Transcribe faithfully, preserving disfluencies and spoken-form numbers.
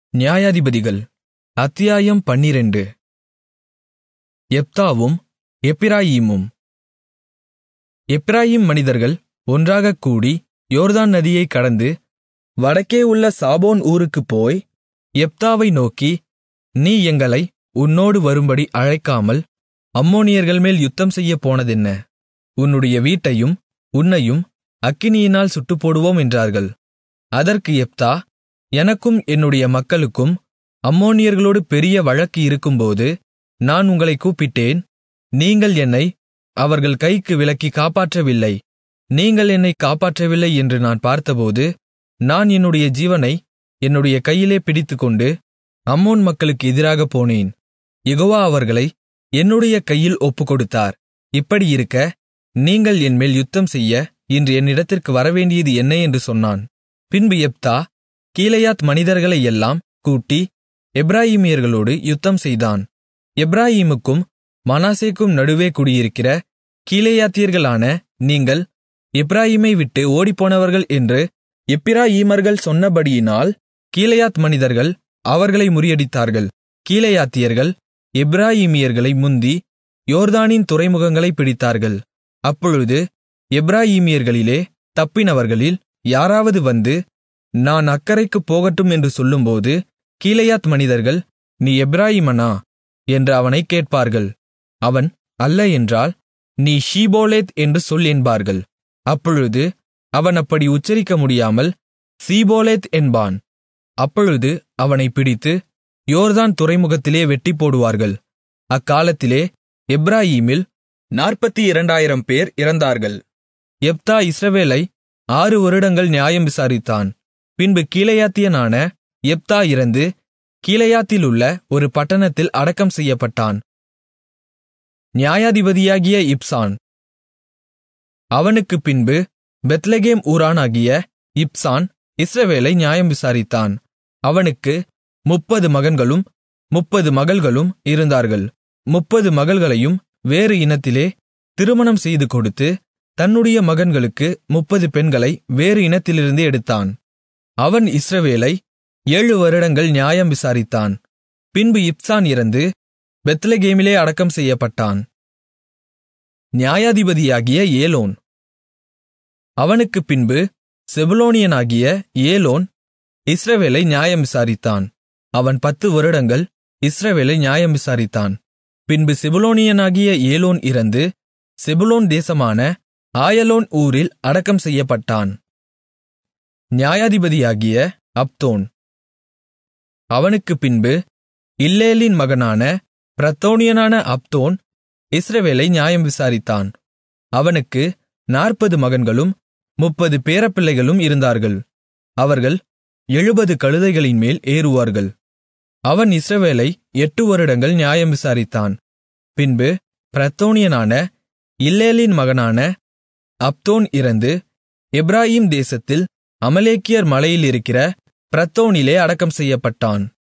நியாயாதிபதிகள் அத்தியாயம் பன்னிரண்டு. யெப்தாவும் எப்பிராயீமும். எப்பிராயீம் மனிதர்கள் ஒன்றாகக் கூடி யோர்தான் நதியைக் கடந்து வடக்கே உள்ள சாபோன் ஊருக்குப் போய் யெப்தாவை நோக்கி, நீ எங்களை உன்னோடு வரும்படி அழைக்காமல் அம்மோனியர்கள்மேல் யுத்தம்செய்யப் போனதென்ன? உன்னுடைய வீட்டையும் உன்னையும் அக்கினியினால் சுட்டுப்போடுவோம் என்றார்கள். அதற்கு யெப்தா, எனக்கும் என்னுடைய மக்களுக்கும் அம்மோனியர்களோடு பெரிய வழக்கு இருக்கும்போது நான் உங்களைக் கூப்பிட்டேன். நீங்கள் என்னை அவர்கள் கைக்கு விலக்கி காப்பாற்றவில்லை. நீங்கள் என்னைக் காப்பாற்றவில்லை என்று நான் பார்த்தபோது, நான் என்னுடைய ஜீவனை என்னுடைய கையிலே பிடித்துக்கொண்டு அம்மோன் மக்களுக்கு எதிராகப் போனேன். யெகோவா அவர்களை என்னுடைய கையில் ஒப்புக்கொடுத்தார். இப்படியிருக்க நீங்கள் என்மேல் யுத்தம்செய்ய இன்று என்னிடத்திற்கு வரவேண்டியது என்ன என்று சொன்னான். பின்பு யெப்தா கீலேயாத் மனிதர்களையெல்லாம் கூட்டி எப்பிராயீமியர்களோடு யுத்தம்செய்தான். எப்பிராயீமுக்கும் மனாசேக்கும் நடுவே குடியிருக்கிற கீலேயாத்தியர்களான நீங்கள் எப்பிராயீமை விட்டு ஓடிப்போனவர்கள் என்று எப்பிராயீமர்கள் சொன்னபடியினால் கீலேயாத் மனிதர்கள் அவர்களை முறியடித்தார்கள். கீலேயாத்தியர்கள் எப்பிராயீமியர்களை முந்தி யோர்தானின் துறைமுகங்களைப் பிடித்தார்கள். அப்பொழுது எப்பிராயீமியர்களிலே தப்பினவர்களில் யாராவது வந்து, நான் அக்கரைக்குப் போகட்டும் என்று சொல்லும்போது, கீலேயாத் மனிதர்கள், நீ எப்பிராயீமனா என்று அவனைக் கேட்பார்கள். அவன் அல்ல என்றால், நீ ஷீபோலேத் என்று சொல் என்பார்கள். அப்பொழுது அவன் அப்படி உச்சரிக்க முடியாமல் சீபோலேத் என்பான். அப்பொழுது அவனைப் பிடித்து யோர்தான் துறைமுகத்திலே வெட்டிப்போடுவார்கள். அக்காலத்திலே எப்பிராயீமில் நாற்பத்தி இரண்டாயிரம் பேர் இறந்தார்கள். யெப்தா இஸ்ரவேலை ஆறு வருடங்கள் நியாயம் விசாரித்தான். பின்பு கீலேயாத்தியனான யெப்தா இறந்து கீலேயாத்திலுள்ள ஒரு பட்டணத்தில் அடக்கம் செய்யப்பட்டான். நியாயாதிபதியாகிய இப்சான். அவனுக்குப் பின்பு பெத்லெகேம் ஊரானாகிய இப்சான் இஸ்ரவேலை நியாயம் விசாரித்தான். அவனுக்கு முப்பது மகன்களும் முப்பது மகள்களும் இருந்தார்கள். முப்பது மகள்களையும் வேறு இனத்திலே திருமணம் செய்து கொடுத்து, தன்னுடைய மகன்களுக்கு முப்பது பெண்களை வேறு இனத்திலிருந்து எடுத்தான். அவன் இஸ்ரவேலை ஏழு வருடங்கள் நியாயம் விசாரித்தான். பின்பு இப்சான் இறந்து பெத்லெகேமிலே அடக்கம் செய்யப்பட்டான். நியாயாதிபதியாகிய ஏலோன். அவனுக்குப் பின்பு செபுலோனியனாகிய ஏலோன் இஸ்ரவேலை நியாயம் விசாரித்தான். அவன் பத்து வருடங்கள் இஸ்ரவேலை நியாயம் விசாரித்தான். பின்பு செபுலோனியனாகிய ஏலோன் இறந்து செபுலோன் தேசமான ஆயலோன் ஊரில் அடக்கம் செய்யப்பட்டான். நியாயாதிபதியாகிய அப்தோன். அவனுக்குப் பின்பு இல்லேலின் மகனான பிரத்தோனியனான அப்தோன் இஸ்ரவேலை நியாயம் விசாரித்தான். அவனுக்கு நாற்பது மகன்களும் முப்பது பேரப்பிள்ளைகளும் இருந்தார்கள். அவர்கள் எழுபது கழுதைகளின்மேல் ஏறுவார்கள். அவன் இஸ்ரவேலை எட்டு வருடங்கள் நியாயம் விசாரித்தான். பின்பு பிரத்தோனியனான இல்லேலின் மகனான அப்தோன் இறந்து எப்பிராயீம் தேசத்தில் அமலேக்கியர் மலையிலிருக்கிற பிரத்தோனிலே அடக்கம் செய்யப்பட்டான்.